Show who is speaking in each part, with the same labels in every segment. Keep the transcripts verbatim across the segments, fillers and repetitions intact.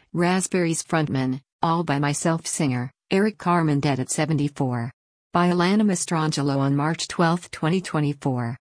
Speaker 1: Raspberries frontman, All by Myself singer, Eric Carmen dead at seventy-four. By Alana Mastrangelo on March twelfth, twenty twenty-four.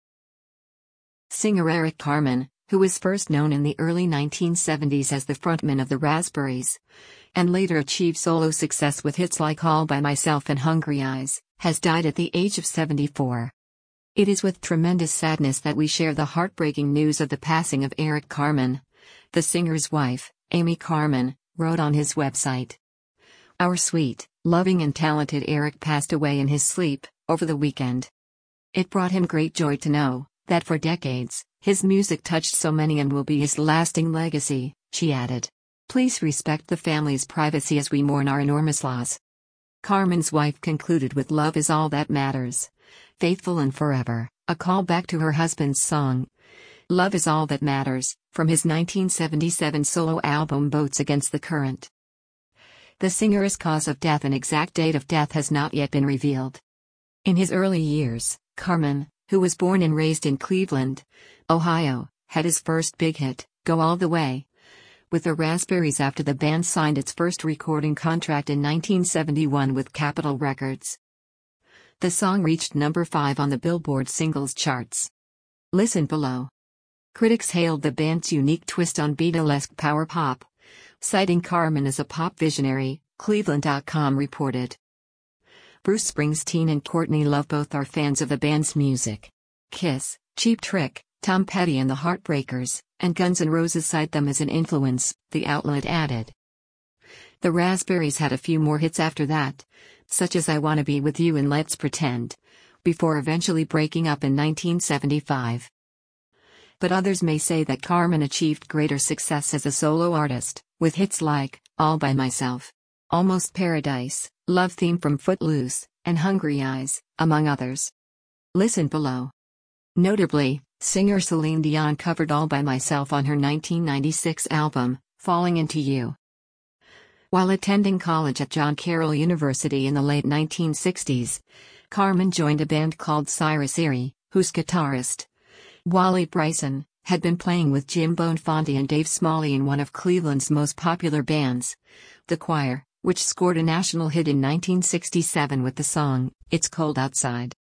Speaker 1: Singer Eric Carmen, who was first known in the early nineteen seventies as the frontman of the Raspberries, and later achieved solo success with hits like All by Myself and Hungry Eyes, has died at the age of seventy-four. It is with tremendous sadness that we share the heartbreaking news of the passing of Eric Carmen. The singer's wife, Amy Carmen, wrote on his website. Our sweet, loving and talented Eric passed away in his sleep, over the weekend. It brought him great joy to know that for decades, his music touched so many and will be his lasting legacy, she added. Please respect the family's privacy as we mourn our enormous loss. Carmen's wife concluded with Love Is All That Matters. Faithful and Forever, a callback to her husband's song, Love Is All That Matters, from his nineteen seventy-seven solo album Boats Against the Current. The singer's cause of death and exact date of death has not yet been revealed. In his early years, Carmen, who was born and raised in Cleveland, Ohio, had his first big hit, Go All the Way, with the Raspberries after the band signed its first recording contract in nineteen seventy-one with Capitol Records. The song reached number five on the Billboard singles charts. Listen below. Critics hailed the band's unique twist on Beatlesque power pop, citing Carmen as a pop visionary, Cleveland dot com reported. Bruce Springsteen and Courtney Love both are fans of the band's music. Kiss, Cheap Trick, Tom Petty and the Heartbreakers, and Guns N' Roses cite them as an influence, the outlet added. The Raspberries had a few more hits after that, such as I Wanna Be With You and Let's Pretend, before eventually breaking up in nineteen seventy-five. But others may say that Carmen achieved greater success as a solo artist, with hits like All by Myself, Almost Paradise, Love Theme from Footloose, and Hungry Eyes, among others. Listen below. Notably, singer Celine Dion covered All by Myself on her nineteen ninety-six album, Falling Into You. While attending college at John Carroll University in the late nineteen sixties, Carmen joined a band called Cyrus Erie, whose guitarist, Wally Bryson, had been playing with Jim Bonefonte and Dave Smalley in one of Cleveland's most popular bands, The Choir, which scored a national hit in nineteen sixty-seven with the song, It's Cold Outside.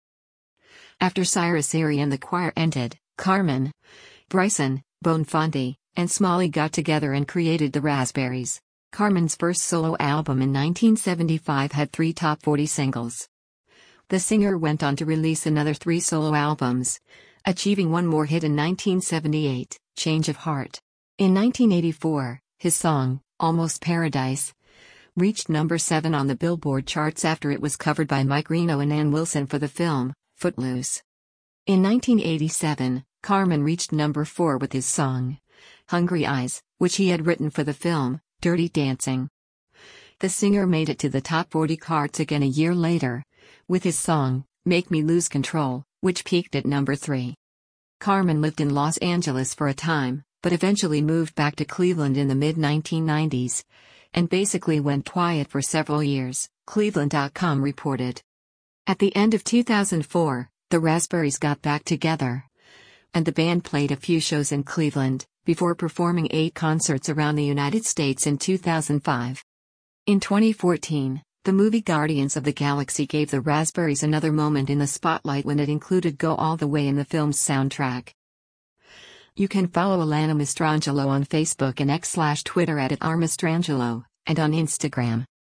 Speaker 1: After Cyrus Erie and The Choir ended, Carmen, Bryson, Bonefonte, and Smalley got together and created the Raspberries. Carmen's first solo album in nineteen seventy-five had three top forty singles. The singer went on to release another three solo albums, achieving one more hit in nineteen seventy-eight, Change of Heart. In nineteen eighty-four, his song, Almost Paradise, reached number seven on the Billboard charts after it was covered by Mike Reno and Ann Wilson for the film, Footloose. In nineteen eighty-seven, Carmen reached number four with his song, Hungry Eyes, which he had written for the film, Dirty Dancing. The singer made it to the top forty charts again a year later, with his song, Make Me Lose Control, which peaked at number three. Carmen lived in Los Angeles for a time, but eventually moved back to Cleveland in the mid nineteen nineties, and basically went quiet for several years, Cleveland dot com reported. At the end of two thousand four, the Raspberries got back together, and the band played a few shows in Cleveland, before performing eight concerts around the United States in two thousand five. In twenty fourteen, the movie Guardians of the Galaxy gave the Raspberries another moment in the spotlight when it included Go All the Way in the film's soundtrack. You can follow Alana Mastrangelo on Facebook and X slash Twitter at, at rmastrangelo, and on Instagram.